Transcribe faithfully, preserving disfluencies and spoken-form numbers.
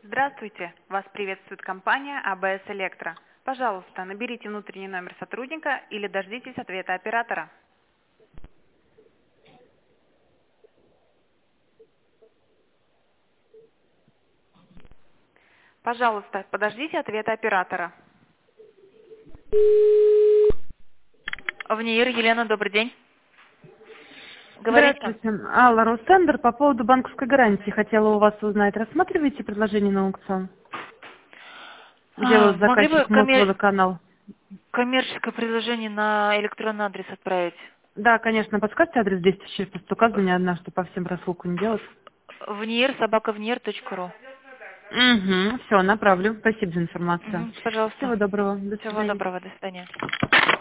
Здравствуйте! Вас приветствует компания А Бэ Эс Электро. Пожалуйста, наберите внутренний номер сотрудника или дождитесь ответа оператора. Пожалуйста, подождите ответа оператора. Вниир, Елена, добрый день. Говорите. Здравствуйте. Алла Ростендер. По поводу банковской гарантии хотела у вас узнать. Рассматриваете предложение на аукцион? Где А, вот могли бы заказчик коммер- Мосводоканал? коммерческое предложение на электронный адрес отправить? Да, конечно. Подскажите адрес действующий, просто указано не одна, чтобы по всем рассылку не делать. Вниир, собака вниир точка ру. Угу. Все, направлю. Спасибо за информацию. Мгм, пожалуйста. Всего доброго. До Всего свидания. доброго, до свидания.